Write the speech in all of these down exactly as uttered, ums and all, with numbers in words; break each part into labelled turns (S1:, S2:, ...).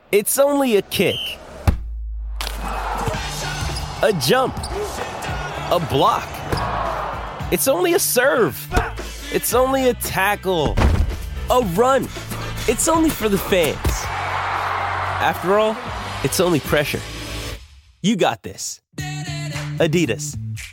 S1: It's only a kick, a jump, a block. It's only a serve. It's only a tackle, a run. It's only for the fans. After all, it's only pressure. You got this. Adidas.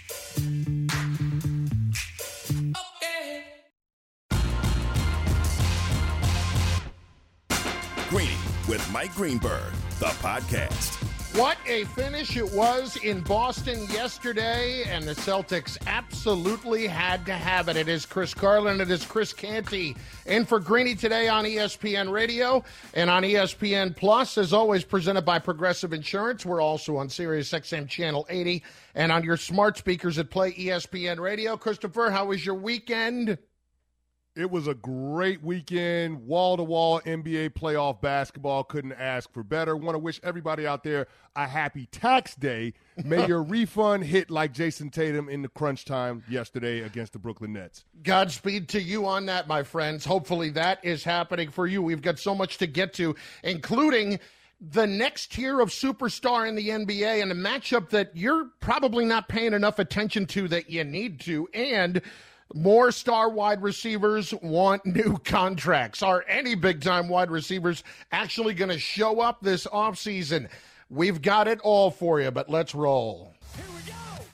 S2: Greeny with Mike Greenberg, the podcast.
S3: What a finish it was in Boston yesterday, and the Celtics absolutely had to have it. It is Chris Carlin, it is Chris Canty in for Greeny today on E S P N Radio and on E S P N Plus, as always presented by Progressive Insurance. We're also on Sirius X M Channel eighty and on your smart speakers that play E S P N Radio. Christopher, how was your weekend?
S4: It was a great weekend, wall-to-wall N B A playoff basketball. Couldn't ask for better. Want to wish everybody out there a happy tax day. May your refund hit like Jason Tatum in the crunch time yesterday against the Brooklyn Nets.
S3: Godspeed to you on that, my friends. Hopefully that is happening for you. We've got so much to get to, including the next tier of superstar in the N B A and a matchup that you're probably not paying enough attention to that you need to, and more star wide receivers want new contracts. Are any big-time wide receivers actually going to show up this offseason? We've got it all for you, but let's roll.
S2: Here we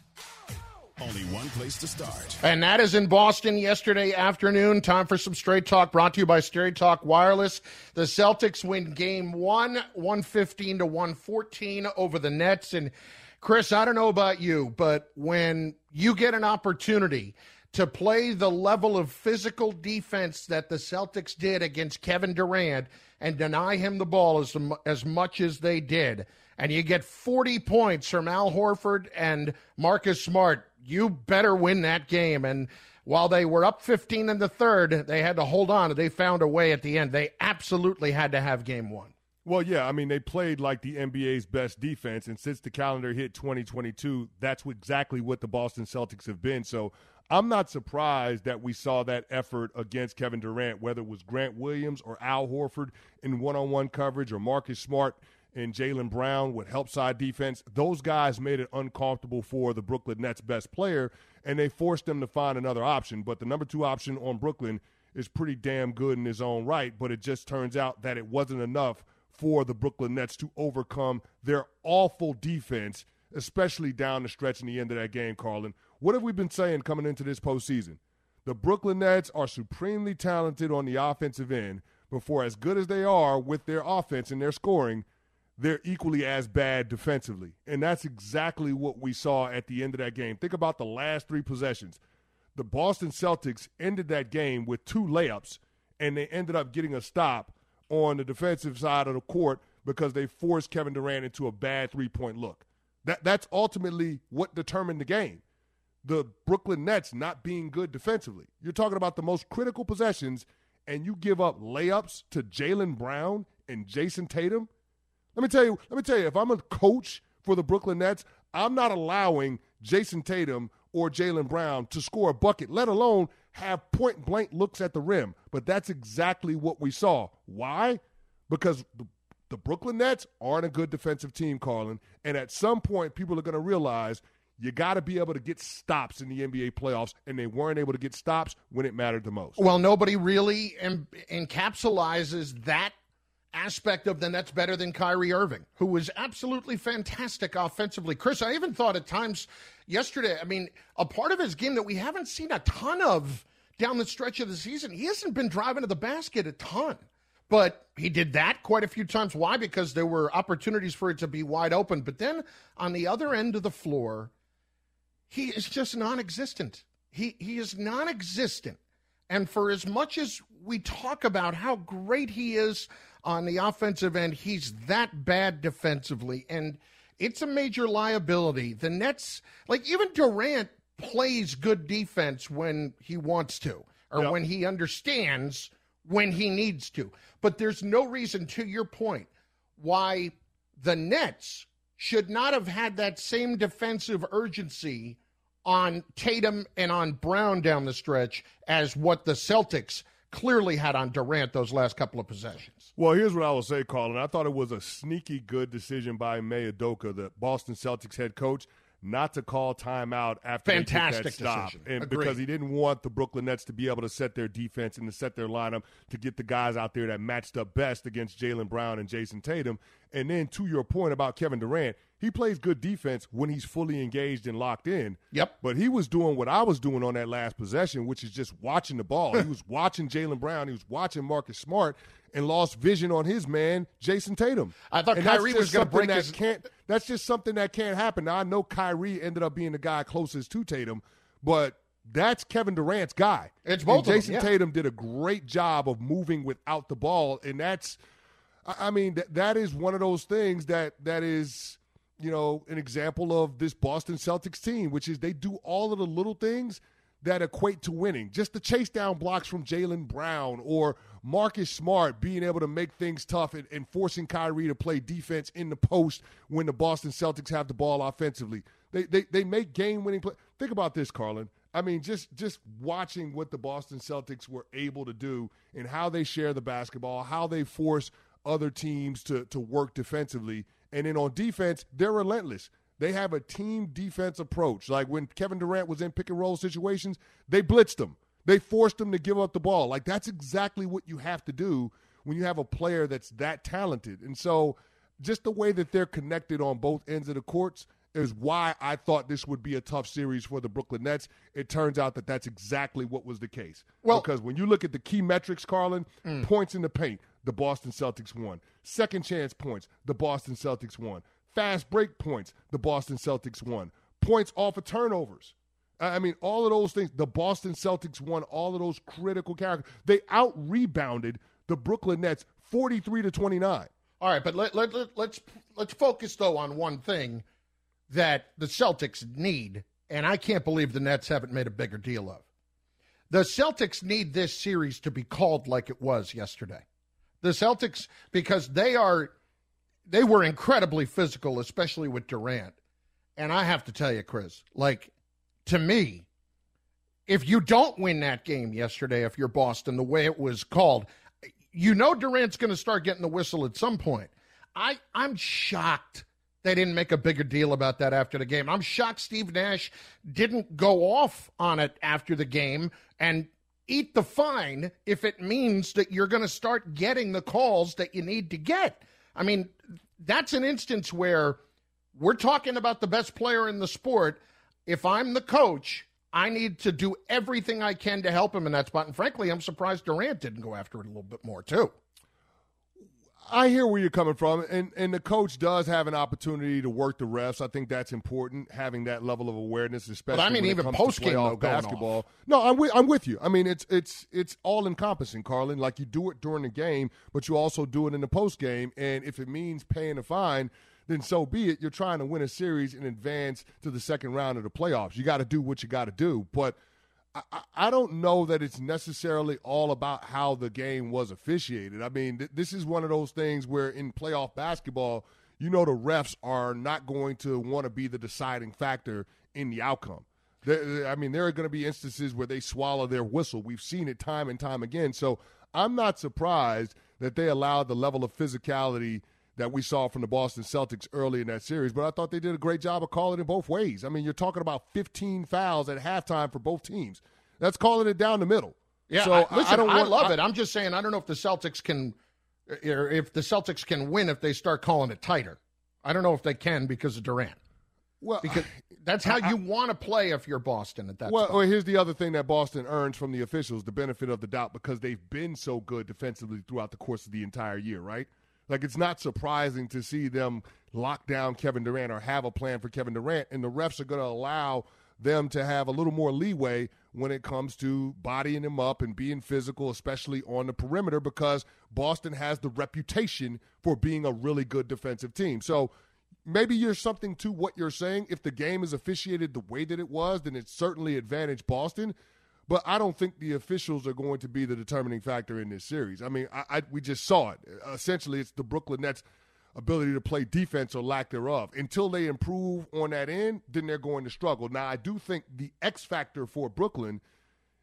S2: go. Only one place to start.
S3: And that is in Boston yesterday afternoon. Time for some Straight Talk, brought to you by Straight Talk Wireless. The Celtics win game one, one fifteen to one fourteen over the Nets. And, Chris, I don't know about you, but when you get an opportunity to play the level of physical defense that the Celtics did against Kevin Durant and deny him the ball as, as much as they did, and you get forty points from Al Horford and Marcus Smart, you better win that game. And while they were up fifteen in the third, they had to hold on. They found a way at the end. They absolutely had to have game one.
S4: Well, yeah, I mean, they played like the N B A's best defense, and since the calendar hit twenty twenty-two, that's exactly what the Boston Celtics have been. So I'm not surprised that we saw that effort against Kevin Durant, whether it was Grant Williams or Al Horford in one-on-one coverage or Marcus Smart and Jaylen Brown with help side defense. Those guys made it uncomfortable for the Brooklyn Nets' best player, and they forced them to find another option. But the number two option on Brooklyn is pretty damn good in his own right, but it just turns out that it wasn't enough for the Brooklyn Nets to overcome their awful defense, especially down the stretch in the end of that game, Carlin. What have we been saying coming into this postseason? The Brooklyn Nets are supremely talented on the offensive end, but for as good as they are with their offense and their scoring, they're equally as bad defensively. And that's exactly what we saw at the end of that game. Think about the last three possessions. The Boston Celtics ended that game with two layups, and they ended up getting a stop on the defensive side of the court because they forced Kevin Durant into a bad three-point look. That That's ultimately what determined the game. The Brooklyn Nets not being good defensively. You're talking about the most critical possessions, and you give up layups to Jaylen Brown and Jason Tatum. Let me tell you, let me tell you, if I'm a coach for the Brooklyn Nets, I'm not allowing Jason Tatum or Jaylen Brown to score a bucket, let alone have point-blank looks at the rim. But that's exactly what we saw. Why? Because the, the Brooklyn Nets aren't a good defensive team, Carlin, and at some point people are going to realize you got to be able to get stops in the N B A playoffs, and they weren't able to get stops when it mattered the most.
S3: Well, nobody really em- encapsulizes that aspect of the Nets better than Kyrie Irving, who was absolutely fantastic offensively. Chris, I even thought at times yesterday, I mean, a part of his game that we haven't seen a ton of down the stretch of the season, he hasn't been driving to the basket a ton. But he did that quite a few times. Why? Because there were opportunities for it to be wide open. But then on the other end of the floor, he is just non-existent. He he is non-existent. And for as much as we talk about how great he is on the offensive end, he's that bad defensively. And it's a major liability. The Nets, like even Durant plays good defense when he wants to, or yep. when he understands when he needs to. But there's no reason, to your point, why the Nets should not have had that same defensive urgency on Tatum and on Brown down the stretch as what the Celtics clearly had on Durant those last couple of possessions.
S4: Well, here's what I will say, Carlin. I thought it was a sneaky good decision by Ime Udoka, the Boston Celtics head coach, not to call timeout after
S3: Fantastic
S4: they took that stop.
S3: decision.
S4: And
S3: Agreed.
S4: because he didn't want the Brooklyn Nets to be able to set their defense and to set their lineup to get the guys out there that matched up best against Jaylen Brown and Jason Tatum. And then to your point about Kevin Durant, he plays good defense when he's fully engaged and locked in.
S3: Yep.
S4: But he was doing what I was doing on that last possession, which is just watching the ball. He was watching Jaylen Brown. He was watching Marcus Smart and lost vision on his man, Jason Tatum.
S3: I thought
S4: and
S3: Kyrie was going to break
S4: that
S3: his...
S4: Can't, that's just something that can't happen. Now, I know Kyrie ended up being the guy closest to Tatum, but that's Kevin Durant's guy.
S3: It's both
S4: and
S3: of
S4: Jason
S3: them, yeah.
S4: Tatum did a great job of moving without the ball, and that's – I mean, that, that is one of those things that that is – you know, an example of this Boston Celtics team, which is they do all of the little things that equate to winning. Just the chase down blocks from Jaylen Brown or Marcus Smart being able to make things tough and, and forcing Kyrie to play defense in the post when the Boston Celtics have the ball offensively. They they, they make game-winning play. Think about this, Carlin. I mean, just, just watching what the Boston Celtics were able to do and how they share the basketball, how they force other teams to, to work defensively. And then on defense, they're relentless. They have a team defense approach. Like when Kevin Durant was in pick and roll situations, they blitzed him. They forced him to give up the ball. Like that's exactly what you have to do when you have a player that's that talented. And so just the way that they're connected on both ends of the courts is why I thought this would be a tough series for the Brooklyn Nets. It turns out that that's exactly what was the case. Well, because when you look at the key metrics, Carlin, mm. points in the paint, the Boston Celtics won. Second chance points, the Boston Celtics won. Fast break points, the Boston Celtics won. Points off of turnovers. I mean, all of those things, the Boston Celtics won all of those critical characters. They out-rebounded the Brooklyn Nets forty-three to twenty-nine.
S3: All right, but let, let, let, let's let's focus, though, on one thing that the Celtics need, and I can't believe the Nets haven't made a bigger deal of. The Celtics need this series to be called like it was yesterday. The Celtics, because they are, they were incredibly physical, especially with Durant. And I have to tell you, Chris, like, to me, if you don't win that game yesterday, if you're Boston, the way it was called, you know Durant's going to start getting the whistle at some point. I, I'm shocked they didn't make a bigger deal about that after the game. I'm shocked Steve Nash didn't go off on it after the game and eat the fine if it means that you're going to start getting the calls that you need to get. I mean, that's an instance where we're talking about the best player in the sport. If I'm the coach, I need to do everything I can to help him in that spot. And frankly, I'm surprised Durant didn't go after it a little bit more, too.
S4: I hear where you're coming from, and, and the coach does have an opportunity to work the refs. I think that's important, having that level of awareness, especially
S3: but I mean,
S4: when
S3: even
S4: it comes
S3: post
S4: to
S3: game
S4: playoff
S3: basketball.
S4: Off. No, I'm with, I'm with you. I mean, it's it's it's all encompassing, Carlin. Like you do it during the game, but you also do it in the post game. And if it means paying a fine, then so be it. You're trying to win a series and advance to the second round of the playoffs. You got to do what you got to do, but I, I don't know that it's necessarily all about how the game was officiated. I mean, th- this is one of those things where in playoff basketball, you know the refs are not going to want to be the deciding factor in the outcome. They're, I mean, there are going to be instances where they swallow their whistle. We've seen it time and time again. So I'm not surprised that they allowed the level of physicality that we saw from the Boston Celtics early in that series, but I thought they did a great job of calling it both ways. I mean, you're talking about fifteen fouls at halftime for both teams. That's calling it down the middle.
S3: Yeah,
S4: so
S3: I, listen, I,
S4: don't
S3: I
S4: want,
S3: love
S4: I,
S3: it. I'm just saying I don't know if the Celtics can or if the Celtics can win if they start calling it tighter. I don't know if they can because of Durant.
S4: Well,
S3: because that's how I, you want to play if you're Boston at that
S4: well,
S3: spot.
S4: Well, here's the other thing that Boston earns from the officials, the benefit of the doubt, because they've been so good defensively throughout the course of the entire year, right? Like, it's not surprising to see them lock down Kevin Durant or have a plan for Kevin Durant, and the refs are going to allow them to have a little more leeway when it comes to bodying him up and being physical, especially on the perimeter, because Boston has the reputation for being a really good defensive team. So maybe there's something to what you're saying. If the game is officiated the way that it was, then it's certainly advantaged Boston. But I don't think the officials are going to be the determining factor in this series. I mean, I, I, we just saw it. Essentially, it's the Brooklyn Nets' ability to play defense or lack thereof. Until they improve on that end, then they're going to struggle. Now, I do think the X factor for Brooklyn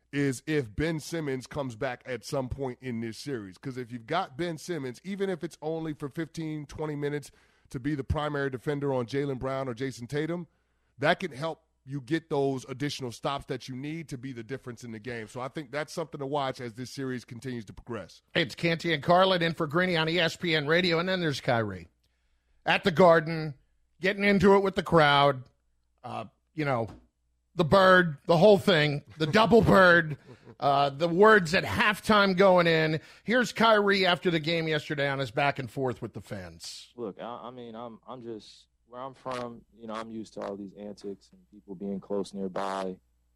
S4: is if Ben Simmons comes back at some point in this series. Because if you've got Ben Simmons, even if it's only for fifteen, twenty minutes to be the primary defender on Jaylen Brown or Jason Tatum, that can help you get those additional stops that you need to be the difference in the game. So I think that's something to watch as this series continues to progress.
S3: It's Canty and Carlin in for Greeny on E S P N Radio, and then there's Kyrie at the Garden, getting into it with the crowd, uh, you know, the bird, the whole thing, the double bird, uh, the words at halftime going in. Here's Kyrie after the game yesterday on his back and forth with the fans.
S5: Look, I, I mean, I'm I'm just where I'm from. You know, I'm used to all these antics and people being close nearby.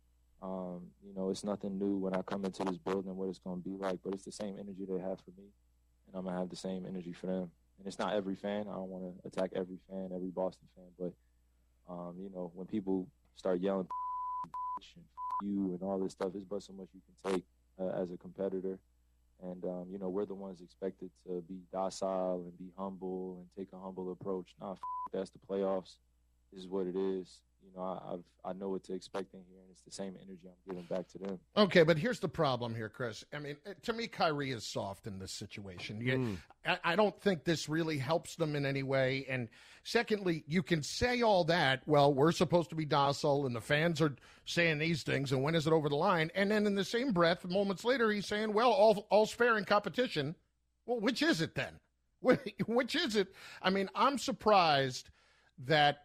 S5: Um, you know, it's nothing new when I come into this building what it's going to be like, but it's the same energy they have for me, and I'm gonna have the same energy for them. And it's not every fan. I don't want to attack every fan, every Boston fan, but um, you know, when people start yelling and you and all this stuff, it's but so much you can take uh, as a competitor. And, um, you know, we're the ones expected to be docile and be humble and take a humble approach. Nah, f- that's the playoffs. This is what it is. You know, I, I've, I know what to expect in here, and it's the same energy I'm giving back to them.
S3: Okay, but here's the problem here, Chris. I mean, to me, Kyrie is soft in this situation. You, mm. I, I don't think this really helps them in any way. And secondly, you can say all that, well, we're supposed to be docile, and the fans are saying these things, and when is it over the line? And then in the same breath, moments later, he's saying, well, all, all's fair in competition. Well, which is it then? Which is it? I mean, I'm surprised that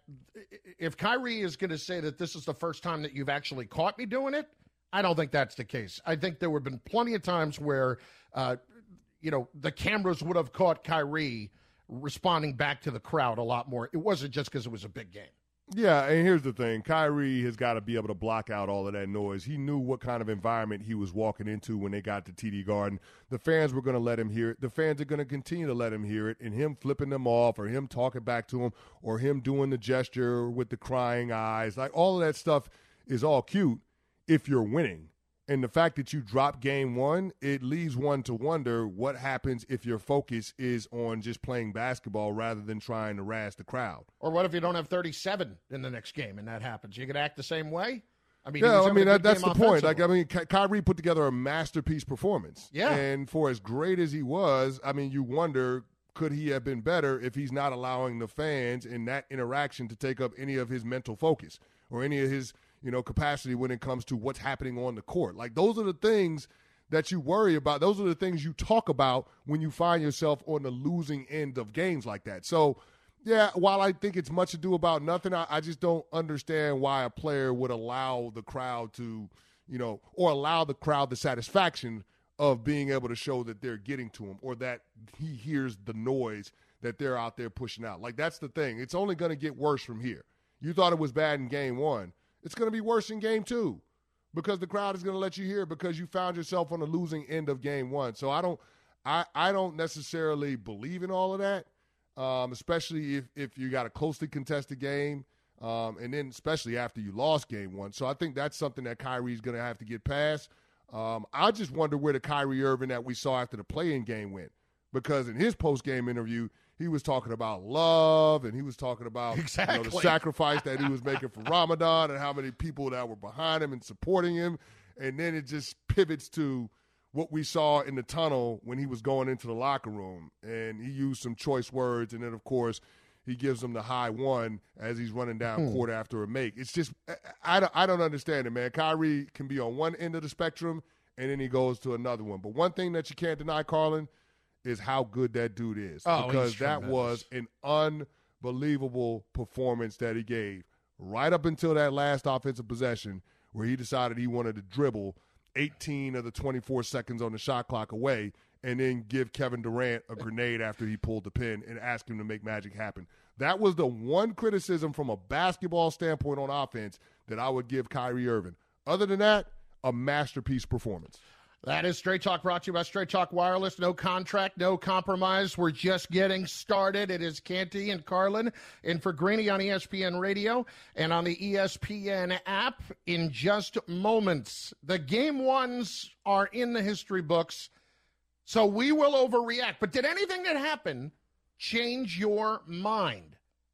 S3: if Kyrie is going to say that this is the first time that you've actually caught me doing it, I don't think that's the case. I think there would have been plenty of times where, uh, you know, the cameras would have caught Kyrie responding back to the crowd a lot more. It wasn't just because it was a big game.
S4: Yeah, and here's the thing. Kyrie has got to be able to block out all of that noise. He knew what kind of environment he was walking into when they got to T D Garden. The fans were going to let him hear it. The fans are going to continue to let him hear it, and him flipping them off or him talking back to him or him doing the gesture with the crying eyes. Like, all of that stuff is all cute if you're winning. And the fact that you drop game one, it leaves one to wonder what happens if your focus is on just playing basketball rather than trying to razz the crowd.
S3: Or what if you don't have thirty-seven in the next game and that happens? You could act the same way? I mean,
S4: yeah, I mean that, that's the point. Like, I mean, Ky- Kyrie put together a masterpiece performance.
S3: Yeah.
S4: And for as great as he was, I mean, you wonder, could he have been better if he's not allowing the fans in that interaction to take up any of his mental focus or any of his – you know, capacity when it comes to what's happening on the court. Like, those are the things that you worry about. Those are the things you talk about when you find yourself on the losing end of games like that. So, yeah, while I think it's much ado about nothing, I, I just don't understand why a player would allow the crowd to, you know, or allow the crowd the satisfaction of being able to show that they're getting to him or that he hears the noise that they're out there pushing out. Like, that's the thing. It's only going to get worse from here. You thought it was bad in game one. It's going to be worse in game two because the crowd is going to let you hear it because you found yourself on the losing end of game one. So I don't I, I don't necessarily believe in all of that, um, especially if, if you got a closely contested game, um, and then especially after you lost game one. So I think that's something that Kyrie's going to have to get past. Um, I just wonder where the Kyrie Irving that we saw after the play-in game went because in his post-game interview, he was talking about love, and he was talking about
S3: exactly.
S4: you know, the sacrifice that he was making for Ramadan and how many people that were behind him and supporting him. And then it just pivots to what we saw in the tunnel when he was going into the locker room. And he used some choice words, and then, of course, he gives them the high one as he's running down hmm. court after a make. It's just I, I, I don't understand it, man. Kyrie can be on one end of the spectrum, and then he goes to another one. But one thing that you can't deny, Carlin, is how good that dude is.
S3: Oh,
S4: because that was an unbelievable performance that he gave right up until that last offensive possession where he decided he wanted to dribble eighteen of the twenty-four seconds on the shot clock away and then give Kevin Durant a grenade after he pulled the pin and ask him to make magic happen. That was the one criticism from a basketball standpoint on offense that I would give Kyrie Irving. Other than that, a masterpiece performance.
S3: That is Straight Talk, brought to you by Straight Talk Wireless. No contract, no compromise. We're just getting started. It is Canty and Carlin in for Greeny on E S P N Radio and on the E S P N app in just moments. The game ones are in the history books, so we will overreact. But did anything that happened change your mind?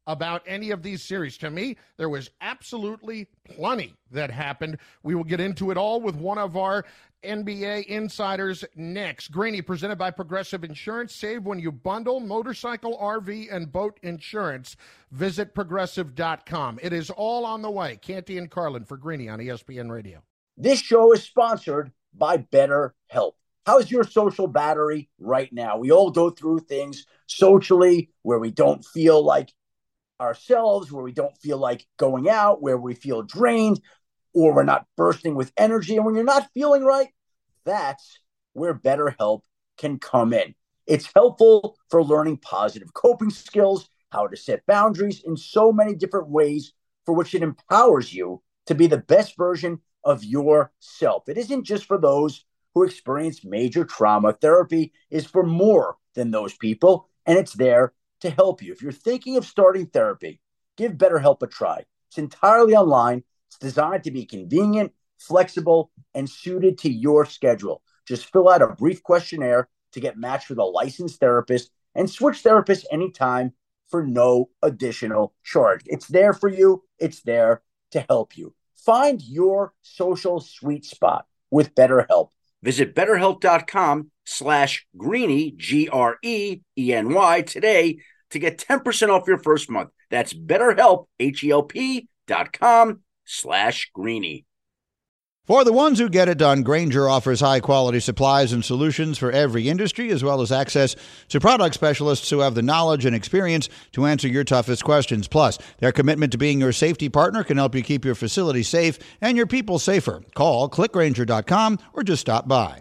S3: about any of these series. To me, there was absolutely plenty that happened. We will get into it all with one of our N B A insiders next. Greeny, presented by Progressive Insurance. Save when you bundle motorcycle, R V, and boat insurance. Visit progressive dot com. It is all on the way. Canty and Carlin for Greeny on E S P N Radio.
S6: This show is sponsored by BetterHelp. How's your social battery right now? We all go through things socially where we don't feel like ourselves, where we don't feel like going out, where we feel drained, or we're not bursting with energy. And when you're not feeling right, that's where BetterHelp can come in. It's helpful for learning positive coping skills, how to set boundaries in so many different ways, for which it empowers you to be the best version of yourself. It isn't just for those who experience major trauma. Therapy is for more than those people, and it's there to help you. If you're thinking of starting therapy, give BetterHelp a try. It's entirely online. It's designed to be convenient, flexible, and suited to your schedule. Just fill out a brief questionnaire to get matched with a licensed therapist and switch therapists anytime for no additional charge. It's there for you. It's there to help you. Find your social sweet spot with BetterHelp. Visit betterhelp.com slash Greeny, G R E E N Y, today to get ten percent off your first month. That's BetterHelp, H E L P dot com slash Greeny.
S7: For the ones who get it done, Grainger offers high-quality supplies and solutions for every industry, as well as access to product specialists who have the knowledge and experience to answer your toughest questions. Plus, their commitment to being your safety partner can help you keep your facility safe and your people safer. Call click grainger dot com or just stop by.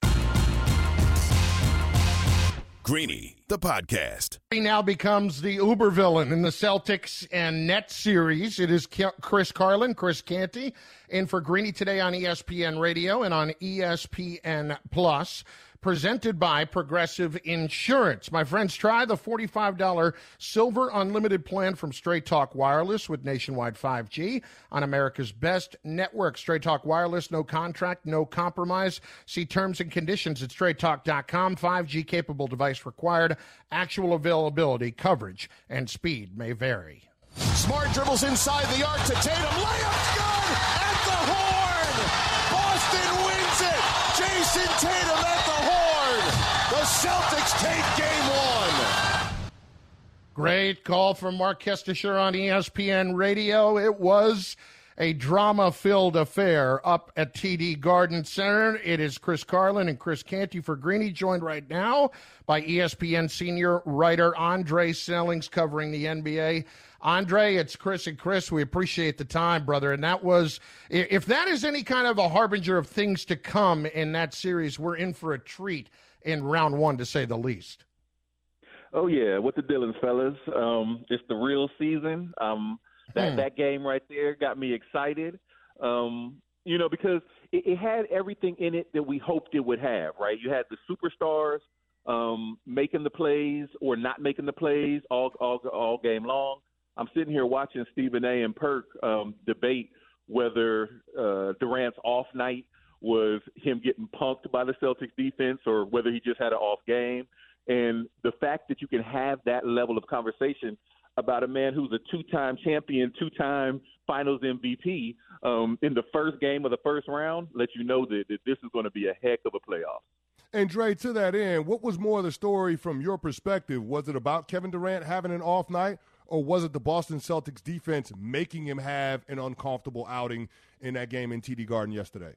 S2: Greeny, the podcast.
S3: He now becomes the uber villain in the Celtics and Nets series. It is Chris Carlin, Chris Canty, in for Greeny today on E S P N Radio and on E S P N Plus, presented by Progressive Insurance. My friends, try the forty-five dollars Silver Unlimited plan from Straight Talk Wireless with nationwide five G on America's best network. Straight Talk Wireless, no contract, no compromise. See terms and conditions at straight talk dot com. five G capable device required. Actual availability, coverage, and speed may vary.
S2: Smart dribbles inside the arc to Tatum. Layup's good at the horn. Boston wins it. Jason Tatum at the horn. The Celtics take game one.
S3: Great call from Mark Kestisher on E S P N Radio. It was a drama-filled affair up at T D Garden Center. It is Chris Carlin and Chris Canty for Greeny, joined right now by E S P N senior writer Andre Snellings covering the N B A. Andre, it's Chris and Chris. We appreciate the time, brother. And that was, if that is any kind of a harbinger of things to come in that series, we're in for a treat in round one, to say the least.
S8: Oh, yeah. What the Dillons, fellas? Um, it's the real season. Um, that, hmm. that game right there got me excited, um, you know, because it, it had everything in it that we hoped it would have, right? You had the superstars um, making the plays or not making the plays all, all, all game long. I'm sitting here watching Stephen A. and Perk um, debate whether uh, Durant's off night was him getting punked by the Celtics defense or whether he just had an off game. And the fact that you can have that level of conversation about a man who's a two-time champion, two-time finals M V P um, in the first game of the first round lets you know that, that this is going to be a heck of a playoff.
S4: And Dre, to that end, what was more of the story from your perspective? Was it about Kevin Durant having an off night, or was it the Boston Celtics defense making him have an uncomfortable outing in that game in T D Garden yesterday?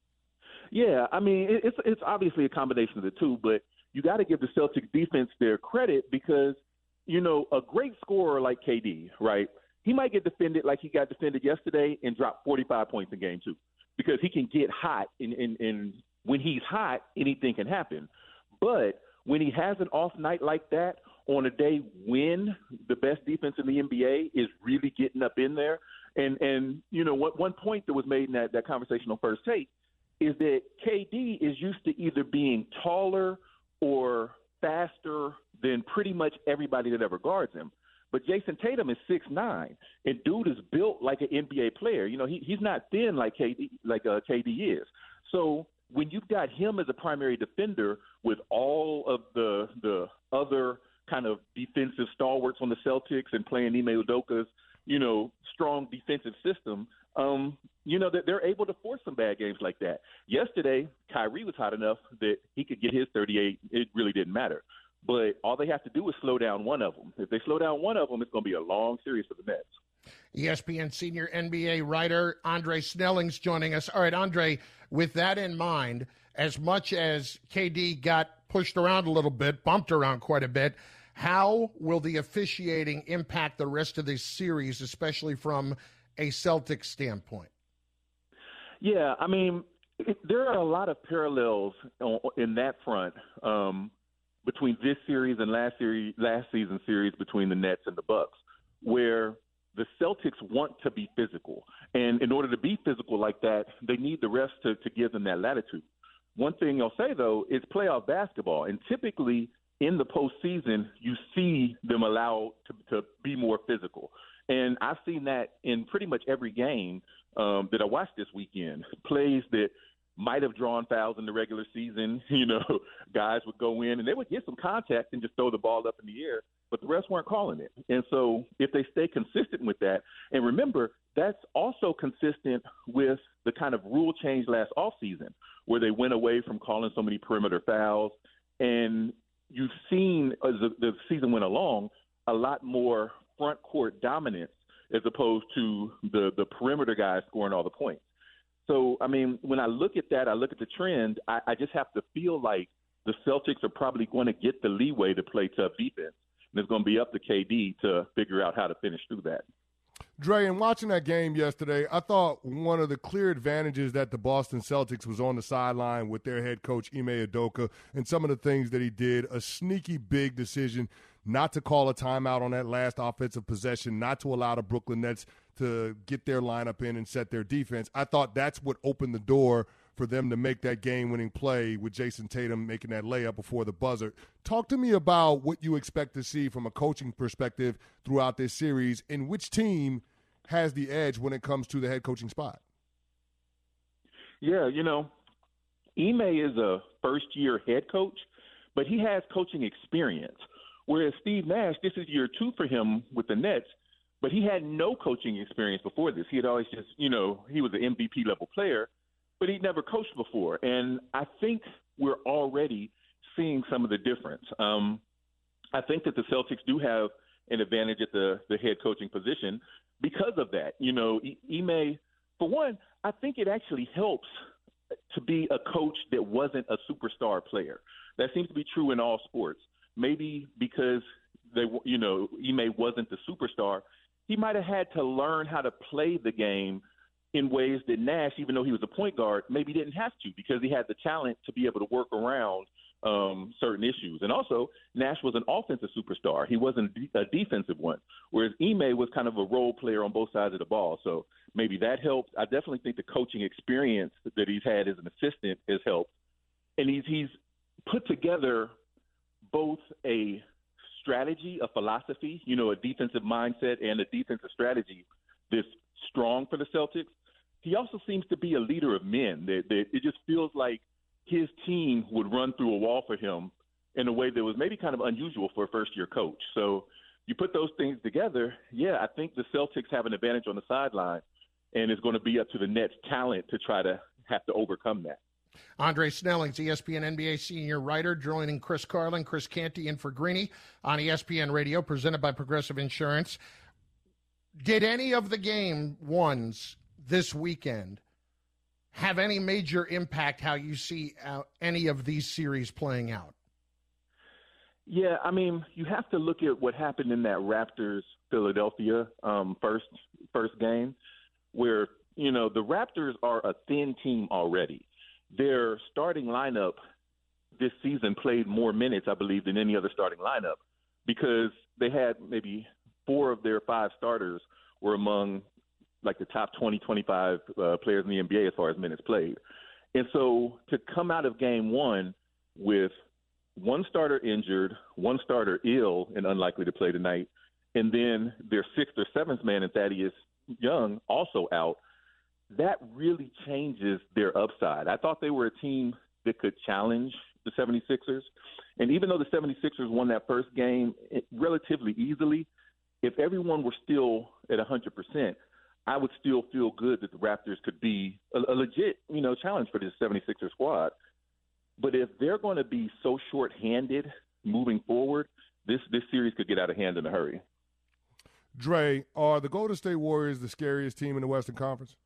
S8: Yeah, I mean, it's it's obviously a combination of the two, but you got to give the Celtics defense their credit because, you know, a great scorer like K D, right, he might get defended like he got defended yesterday and drop forty-five points in game two because he can get hot, and, and, and when he's hot, anything can happen. But when he has an off night like that, on a day when the best defense in the N B A is really getting up in there. And, and you know, what one point that was made in that, that conversation on First Take is that K D is used to either being taller or faster than pretty much everybody that ever guards him. But Jason Tatum is six nine, and dude is built like an N B A player. You know, he, he's not thin like K D, like uh, K D is. So when you've got him as a primary defender with all of the the other kind of defensive stalwarts on the Celtics and playing Ime Udoka's, you know, strong defensive system, um, you know, that they're able to force some bad games like that. Yesterday, Kyrie was hot enough that he could get his thirty-eight. It really didn't matter. But all they have to do is slow down one of them. If they slow down one of them, it's going to be a long series for the Nets.
S3: E S P N senior N B A writer Andre Snelling's joining us. All right, Andre, with that in mind, as much as K D got pushed around a little bit, bumped around quite a bit, how will the officiating impact the rest of this series, especially from a Celtics standpoint?
S8: Yeah, I mean, it, there are a lot of parallels on, in that front um, between this series and last series, last season series between the Nets and the Bucks, where the Celtics want to be physical. And in order to be physical like that, they need the refs to, to give them that latitude. One thing I'll say, though, is playoff basketball. And typically in the postseason, you see them allowed to, to be more physical. And I've seen that in pretty much every game um, that I watched this weekend. Plays that might have drawn fouls in the regular season, you know, guys would go in and they would get some contact and just throw the ball up in the air, but the refs weren't calling it. And so if they stay consistent with that, and remember, that's also consistent with the kind of rule change last offseason where they went away from calling so many perimeter fouls. And you've seen, as the, the season went along, a lot more front court dominance as opposed to the, the perimeter guys scoring all the points. So, I mean, when I look at that, I look at the trend, I, I just have to feel like the Celtics are probably going to get the leeway to play tough defense. And it's going to be up to K D to figure out how to finish through that.
S4: Dre, in watching that game yesterday, I thought one of the clear advantages that the Boston Celtics was on the sideline with their head coach, Ime Udoka, and some of the things that he did, a sneaky big decision not to call a timeout on that last offensive possession, not to allow the Brooklyn Nets to get their lineup in and set their defense. I thought that's what opened the door for them to make that game-winning play with Jason Tatum making that layup before the buzzer. Talk to me about what you expect to see from a coaching perspective throughout this series, and which team has the edge when it comes to the head coaching spot.
S8: Yeah, you know, Ime is a first-year head coach, but he has coaching experience, whereas Steve Nash, this is year two for him with the Nets, but he had no coaching experience before this. He had always just, you know, he was an M V P-level player, but he'd never coached before. And I think we're already seeing some of the difference. Um, I think that the Celtics do have an advantage at the, the head coaching position because of that. You know, Ime, for one, I think it actually helps to be a coach that wasn't a superstar player. That seems to be true in all sports. Maybe because they, you know, Ime wasn't the superstar, he might have had to learn how to play the game in ways that Nash, even though he was a point guard, maybe didn't have to because he had the talent to be able to work around um, certain issues. And also, Nash was an offensive superstar. He wasn't a defensive one, whereas Ime was kind of a role player on both sides of the ball. So maybe that helped. I definitely think the coaching experience that he's had as an assistant has helped. And he's, he's put together both a strategy, a philosophy, you know, a defensive mindset and a defensive strategy that's strong for the Celtics. He also seems to be a leader of men. That, that it just feels like his team would run through a wall for him in a way that was maybe kind of unusual for a first-year coach. So you put those things together, yeah, I think the Celtics have an advantage on the sideline, and it's going to be up to the Nets' talent to try to have to overcome that.
S3: Andre Snelling's E S P N N B A senior writer, joining Chris Carlin, Chris Canty in for Greeny on E S P N Radio, presented by Progressive Insurance. Did any of the game ones this weekend have any major impact how you see uh, any of these series playing out?
S8: Yeah, I mean, you have to look at what happened in that Raptors-Philadelphia um, first first game where, you know, the Raptors are a thin team already. Their starting lineup this season played more minutes, I believe, than any other starting lineup because they had maybe four of their five starters were among like the top twenty, twenty-five uh, players in the N B A as far as minutes played. And so to come out of game one with one starter injured, one starter ill and unlikely to play tonight, and then their sixth or seventh man in Thaddeus Young also out, that really changes their upside. I thought they were a team that could challenge the seventy-sixers. And even though the seventy-sixers won that first game relatively easily, if everyone were still at one hundred percent, I would still feel good that the Raptors could be a, a legit, you know, challenge for this seventy-sixer squad. But if they're going to be so short-handed moving forward, this, this series could get out of hand in a hurry.
S4: Dre, are the Golden State Warriors the scariest team in the Western Conference?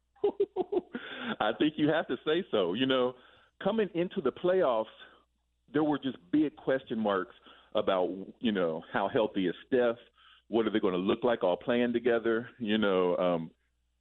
S8: I think you have to say so. You know, coming into the playoffs, there were just big question marks about, you know, how healthy is Steph? What are they going to look like all playing together? You know, um,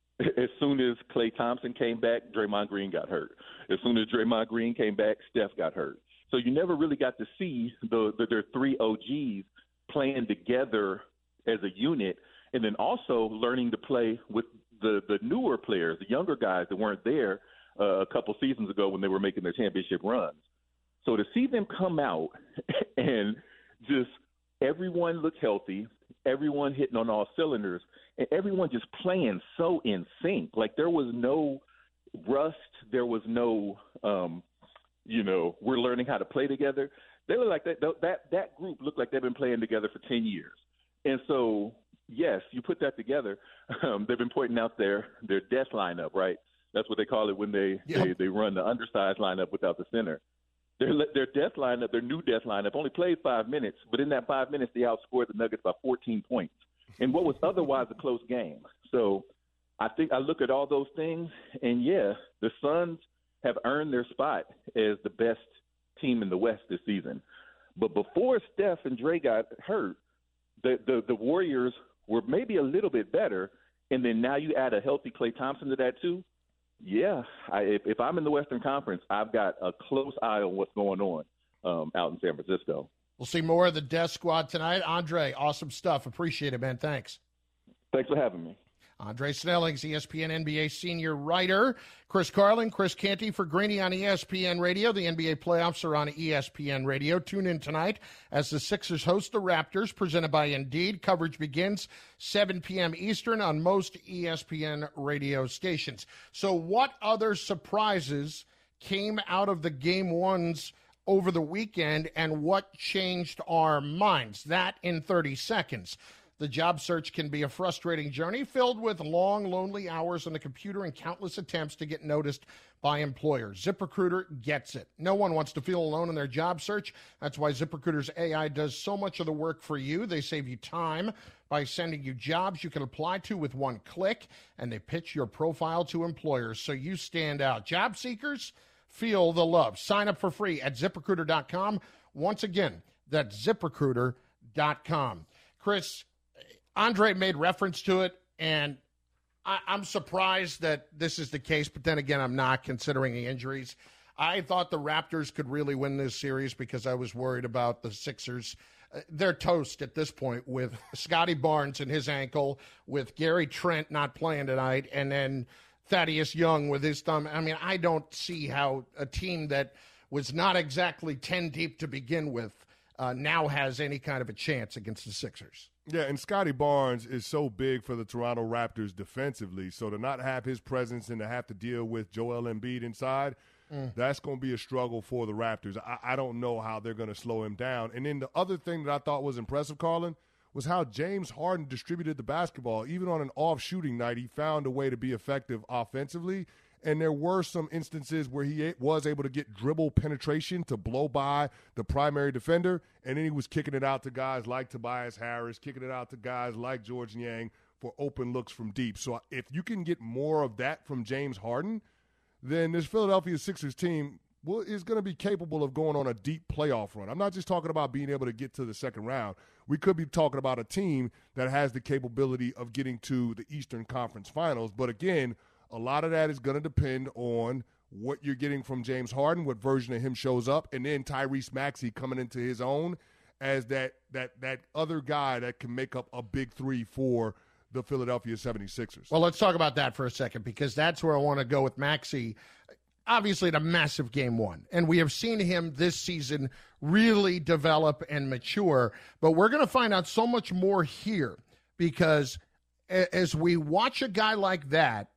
S8: as soon as Klay Thompson came back, Draymond Green got hurt. As soon as Draymond Green came back, Steph got hurt. So you never really got to see the, the their three O Gs playing together as a unit, and then also learning to play with the, the newer players, the younger guys that weren't there uh, a couple seasons ago when they were making their championship runs. So to see them come out and just everyone look healthy, everyone hitting on all cylinders, and everyone just playing so in sync. Like there was no rust, there was no, um, you know, we're learning how to play together. They look like that. That that group looked like they've been playing together for ten years, and so yes, you put that together. Um, they've been pointing out their their death lineup, right? That's what they call it when they yep. they, they run the undersized lineup without the center. Their their death lineup, their new death lineup, only played five minutes, but in that five minutes, they outscored the Nuggets by fourteen points in what was otherwise a close game. So I think I look at all those things, and yeah, the Suns have earned their spot as the best team in the West this season. But before Steph and Dre got hurt, the the, the Warriors were maybe a little bit better, and then now you add a healthy Klay Thompson to that too. Yeah, I, if, if I'm in the Western Conference, I've got a close eye on what's going on um, out in San Francisco.
S3: We'll see more of the Death Squad tonight. Andre, awesome stuff. Appreciate it, man. Thanks.
S8: Thanks for having me.
S3: Andre Snellings, E S P N N B A senior writer. Chris Carlin, Chris Canty for Greeny on E S P N Radio. The N B A playoffs are on E S P N Radio. Tune in tonight as the Sixers host the Raptors, presented by Indeed. Coverage begins seven p.m. Eastern on most E S P N radio stations. So what other surprises came out of the game ones over the weekend, and what changed our minds? That in thirty seconds. The job search can be a frustrating journey filled with long, lonely hours on the computer and countless attempts to get noticed by employers. ZipRecruiter gets it. No one wants to feel alone in their job search. That's why ZipRecruiter's A I does so much of the work for you. They save you time by sending you jobs you can apply to with one click, and they pitch your profile to employers so you stand out. Job seekers, feel the love. Sign up for free at zip recruiter dot com. Once again, that's zip recruiter dot com. Chris, Andre made reference to it, and I, I'm surprised that this is the case, but then again, I'm not, considering the injuries. I thought the Raptors could really win this series because I was worried about the Sixers. Uh, they're toast at this point with Scotty Barnes and his ankle, with Gary Trent not playing tonight, and then Thaddeus Young with his thumb. I mean, I don't see how a team that was not exactly ten deep to begin with uh, now has any kind of a chance against the Sixers.
S4: Yeah, and Scotty Barnes is so big for the Toronto Raptors defensively, so to not have his presence and to have to deal with Joel Embiid inside, mm. that's going to be a struggle for the Raptors. I, I don't know how they're going to slow him down. And then the other thing that I thought was impressive, Carlin, was how James Harden distributed the basketball. Even on an off-shooting night, he found a way to be effective offensively. And there were some instances where he was able to get dribble penetration to blow by the primary defender, and then he was kicking it out to guys like Tobias Harris, kicking it out to guys like George Niang for open looks from deep. So if you can get more of that from James Harden, then this Philadelphia Sixers team will, is going to be capable of going on a deep playoff run. I'm not just talking about being able to get to the second round. We could be talking about a team that has the capability of getting to the Eastern Conference Finals. But again, a lot of that is going to depend on what you're getting from James Harden, what version of him shows up, and then Tyrese Maxey coming into his own as that that that other guy that can make up a big three for the Philadelphia seventy-sixers.
S3: Well, let's talk about that for a second, because that's where I want to go with Maxey. Obviously, in a massive game one, and we have seen him this season really develop and mature, but we're going to find out so much more here, because as we watch a guy like that,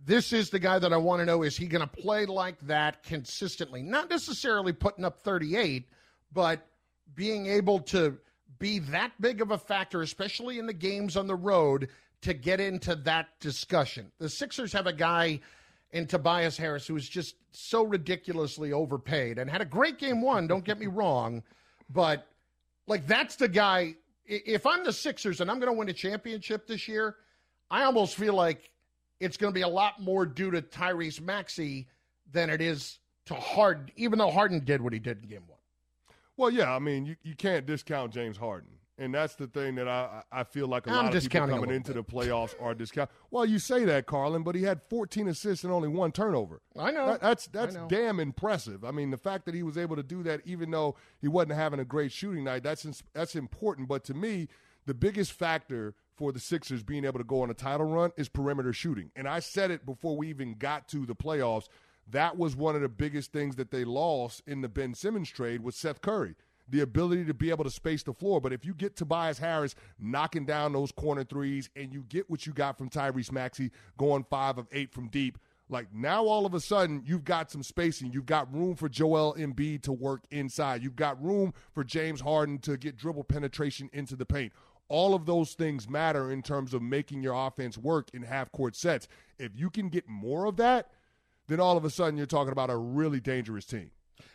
S3: this is the guy that I want to know, is he going to play like that consistently? Not necessarily putting up thirty-eight, but being able to be that big of a factor, especially in the games on the road, to get into that discussion. The Sixers have a guy in Tobias Harris who is just so ridiculously overpaid and had a great game one, don't get me wrong, but like that's the guy. If I'm the Sixers and I'm going to win a championship this year, I almost feel like it's going to be a lot more due to Tyrese Maxey than it is to Harden, even though Harden did what he did in game one.
S4: Well, yeah, I mean, you, you can't discount James Harden. And that's the thing that I I feel like a
S3: I'm
S4: lot of people coming
S3: bit.
S4: into the playoffs are discounting. Well, you say that, Carlin, but he had fourteen assists and only one turnover.
S3: I know.
S4: That, that's that's
S3: know.
S4: damn impressive. I mean, the fact that he was able to do that even though he wasn't having a great shooting night, that's that's important. But to me, the biggest factor for the Sixers being able to go on a title run is perimeter shooting. And I said it before we even got to the playoffs. That was one of the biggest things that they lost in the Ben Simmons trade with Seth Curry. The ability to be able to space the floor. But if you get Tobias Harris knocking down those corner threes and you get what you got from Tyrese Maxey going five of eight from deep, like now all of a sudden you've got some spacing. You've got room for Joel Embiid to work inside. You've got room for James Harden to get dribble penetration into the paint. All of those things matter in terms of making your offense work in half-court sets. If you can get more of that, then all of a sudden you're talking about a really dangerous team.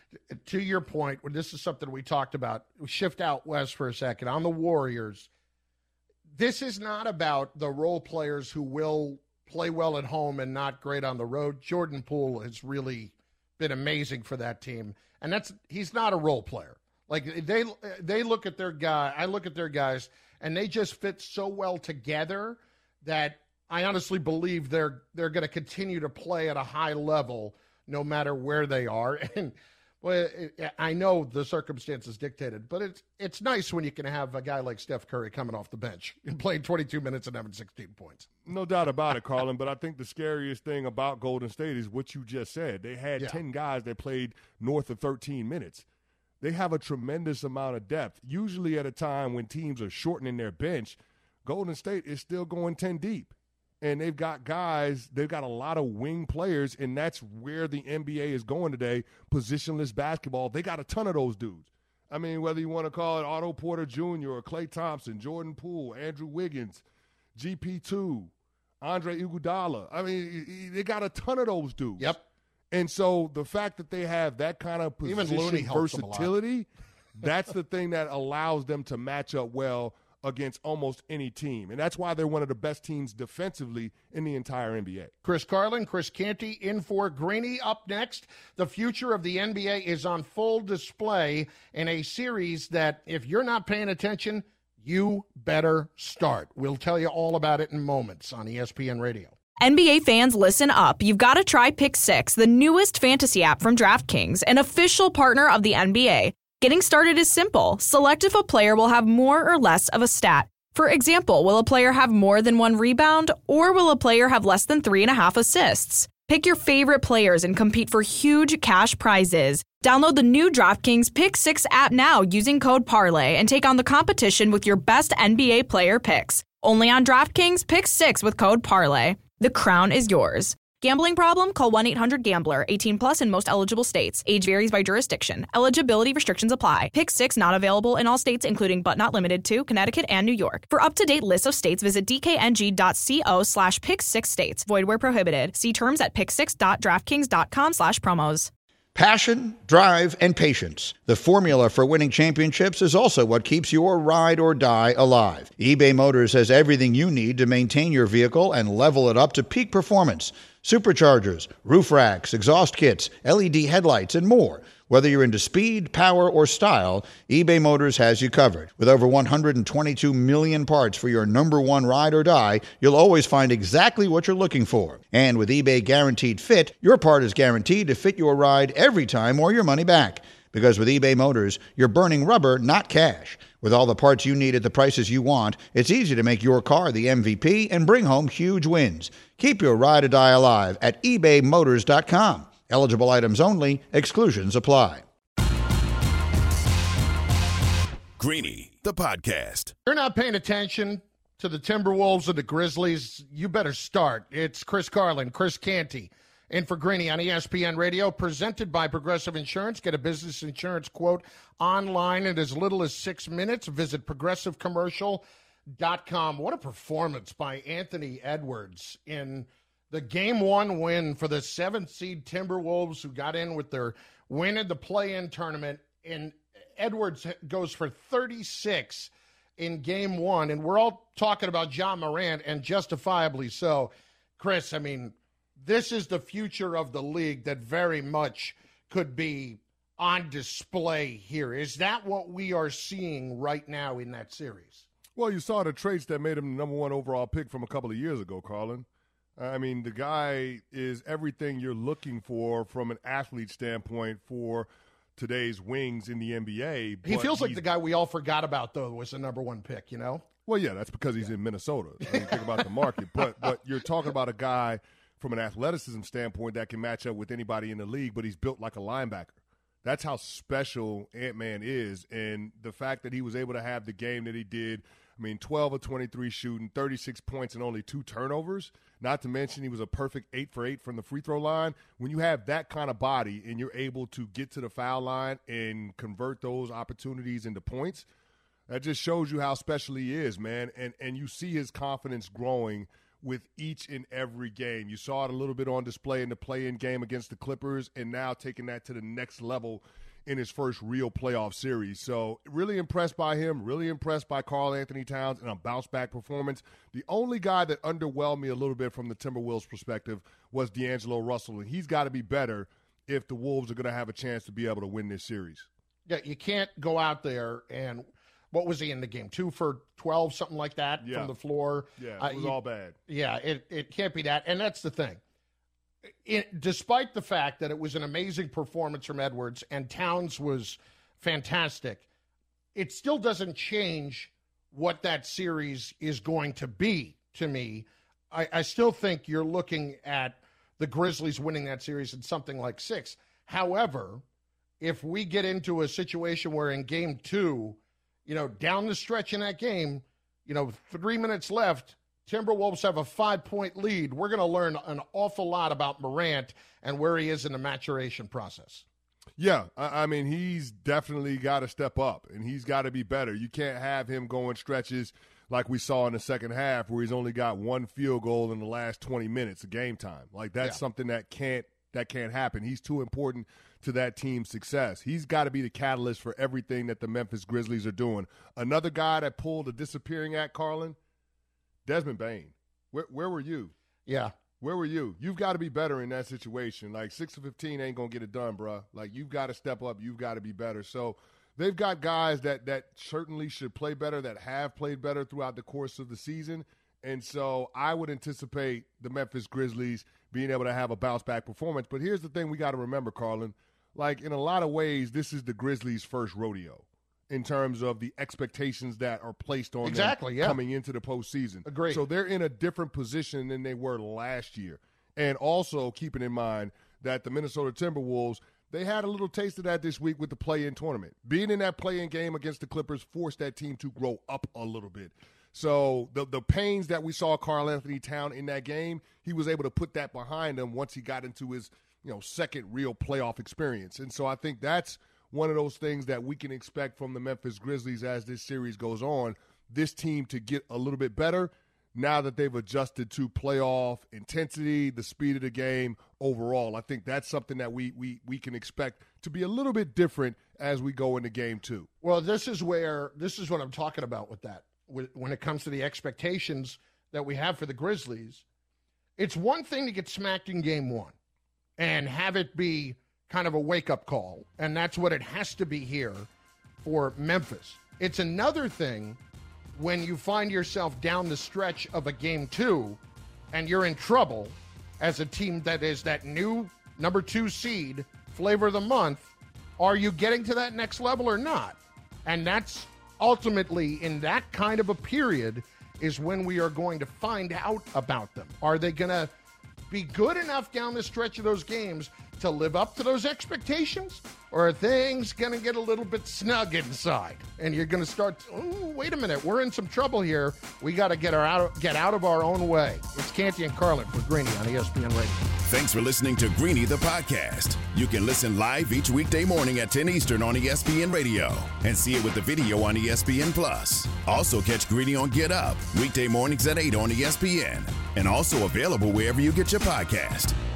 S3: To your point, when this is something we talked about, we shift out west for a second. On the Warriors, this is not about the role players who will play well at home and not great on the road. Jordan Poole has really been amazing for that team, and that's he's not a role player. Like they they look at their guy, I look at their guys, and they just fit so well together that I honestly believe they're they're going to continue to play at a high level no matter where they are. And well, I know the circumstances dictated, but it's it's nice when you can have a guy like Steph Curry coming off the bench and playing twenty-two minutes and having sixteen points.
S4: No doubt about it, Carlin, but I think the scariest thing about Golden State is what you just said. They had
S3: Yeah.
S4: ten guys that played north of thirteen minutes. They have a tremendous amount of depth. Usually at a time when teams are shortening their bench, Golden State is still going ten deep. And they've got guys, they've got a lot of wing players, and that's where the N B A is going today, positionless basketball. They got a ton of those dudes. I mean, whether you want to call it Otto Porter Junior or Klay Thompson, Jordan Poole, Andrew Wiggins, G P two, Andre Iguodala. I mean, they got a ton of those dudes.
S3: Yep.
S4: And so the fact that they have that kind of
S3: Even Looney
S4: position
S3: helps them a lot.
S4: versatility, that's the thing that allows them to match up well against almost any team. And that's why they're one of the best teams defensively in the entire N B A.
S3: Chris Carlin, Chris Canty in for Greeny. Up next, the future of the N B A is on full display in a series that, if you're not paying attention, you better start. We'll tell you all about it in moments on E S P N Radio.
S9: N B A fans, listen up. You've got to try Pick Six, the newest fantasy app from DraftKings, an official partner of the N B A. Getting started is simple. Select if a player will have more or less of a stat. For example, will a player have more than one rebound, or will a player have less than three and a half assists? Pick your favorite players and compete for huge cash prizes. Download the new DraftKings Pick Six app now using code Parlay and take on the competition with your best N B A player picks. Only on DraftKings Pick Six with code Parlay. The crown is yours. Gambling problem? Call one eight hundred gambler. eighteen plus in most eligible states. Age varies by jurisdiction. Eligibility restrictions apply. Pick Six not available in all states, including but not limited to Connecticut and New York. For up-to-date lists of states, visit dkng.co slash pick six states. Void where prohibited. See terms at pick six dot draftkings dot com slash promos.
S7: Passion, drive, and patience. The formula for winning championships is also what keeps your ride or die alive. eBay Motors has everything you need to maintain your vehicle and level it up to peak performance. Superchargers, roof racks, exhaust kits, L E D headlights, and more. Whether you're into speed, power, or style, eBay Motors has you covered. With over one hundred twenty-two million parts for your number one ride or die, you'll always find exactly what you're looking for. And with eBay Guaranteed Fit, your part is guaranteed to fit your ride every time or your money back. Because with eBay Motors, you're burning rubber, not cash. With all the parts you need at the prices you want, it's easy to make your car the M V P and bring home huge wins. Keep your ride or die alive at ebay motors dot com. Eligible items only. Exclusions apply.
S10: Greeny, the podcast.
S3: You're not paying attention, to the Timberwolves and the Grizzlies, you better start. It's Chris Carlin, Chris Canty, in for Greeny on E S P N Radio, presented by Progressive Insurance. Get a business insurance quote online in as little as six minutes. Visit progressive commercial dot com. What a performance by Anthony Edwards in the game one win for the seventh seed Timberwolves, who got in with their win in the play-in tournament. And Edwards goes for thirty-six in game one. And we're all talking about Ja Morant, and justifiably so. Chris, I mean, this is the future of the league that very much could be on display here. Is that what we are seeing right now in that series?
S4: Well, you saw the traits that made him the number one overall pick from a couple of years ago, Carlin. I mean, the guy is everything you're looking for from an athlete standpoint for today's wings in the N B A.
S3: He feels like the guy we all forgot about, though, was the number one pick, you know?
S4: Well, yeah, that's because he's yeah. in Minnesota. I mean, think about the market. But but you're talking about a guy from an athleticism standpoint that can match up with anybody in the league, but he's built like a linebacker. That's how special Ant-Man is. And the fact that he was able to have the game that he did, I mean, twelve of twenty-three shooting, thirty-six points and only two turnovers, not to mention he was a perfect eight for eight from the free throw line. When you have that kind of body and you're able to get to the foul line and convert those opportunities into points, that just shows you how special he is, man. And and you see his confidence growing with each and every game. You saw it a little bit on display in the play-in game against the Clippers, and now taking that to the next level in his first real playoff series. So really impressed by him, really impressed by Karl Anthony Towns and a bounce-back performance. The only guy that underwhelmed me a little bit from the Timberwolves' perspective was D'Angelo Russell, and he's got to be better if the Wolves are going to have a chance to be able to win this series.
S3: Yeah, you can't go out there and – what was he in the game? Two for twelve, something like that
S4: yeah.
S3: from the floor.
S4: Yeah, it was uh, you, all bad.
S3: Yeah, it, it can't be that. And that's the thing. It, despite the fact that it was an amazing performance from Edwards and Towns was fantastic, it still doesn't change what that series is going to be to me. I, I still think you're looking at the Grizzlies winning that series in something like six. However, if we get into a situation where in game two, you know, down the stretch in that game, you know, three minutes left, Timberwolves have a five-point lead. We're going to learn an awful lot about Morant and where he is in the maturation process.
S4: Yeah, I, I mean, he's definitely got to step up, and he's got to be better. You can't have him going stretches like we saw in the second half where he's only got one field goal in the last twenty minutes of game time. Like, that's yeah. something that can't that can't happen. He's too important to that team's success. He's got to be the catalyst for everything that the Memphis Grizzlies are doing. Another guy that pulled a disappearing act, Carlin, Desmond Bane. Where, where were you?
S3: Yeah.
S4: Where were you? You've got to be better in that situation. Like, six of fifteen ain't going to get it done, bro. Like, you've got to step up. You've got to be better. So they've got guys that, that certainly should play better, that have played better throughout the course of the season. And so I would anticipate the Memphis Grizzlies being able to have a bounce-back performance. But here's the thing we got to remember, Carlin. Like, in a lot of ways, this is the Grizzlies' first rodeo in terms of the expectations that are placed on
S3: exactly,
S4: them
S3: yeah.
S4: coming into the postseason.
S3: Agreed.
S4: So they're in a different position than they were last year. And also keeping in mind that the Minnesota Timberwolves, they had a little taste of that this week with the play-in tournament. Being in that play-in game against the Clippers forced that team to grow up a little bit. So the the pains that we saw Karl Anthony Towns in that game, he was able to put that behind him once he got into his, you know, second real playoff experience. And so I think that's one of those things that we can expect from the Memphis Grizzlies as this series goes on, this team to get a little bit better now that they've adjusted to playoff intensity, the speed of the game overall. I think that's something that we we we can expect to be a little bit different as we go into game two.
S3: Well, this is where this is what I'm talking about with that. When it comes to the expectations that we have for the Grizzlies, it's one thing to get smacked in game one and have it be kind of a wake-up call, and that's what it has to be here for Memphis. It's another thing when you find yourself down the stretch of a game two and you're in trouble as a team that is that new number two seed, flavor of the month. Are you getting to that next level or not? And that's ultimately, in that kind of a period, is when we are going to find out about them. Are they going to be good enough down the stretch of those games to live up to those expectations? Or are things going to get a little bit snug inside? And you're going to start, oh, wait a minute, we're in some trouble here. We got to get our out, get out of our own way. It's Canty and Carlin for Greeny on E S P N Radio.
S10: Thanks for listening to Greeny the podcast. You can listen live each weekday morning at ten Eastern on E S P N Radio and see it with the video on E S P N Plus. Also catch Greeny on Get Up weekday mornings at eight on E S P N and also available wherever you get your podcast.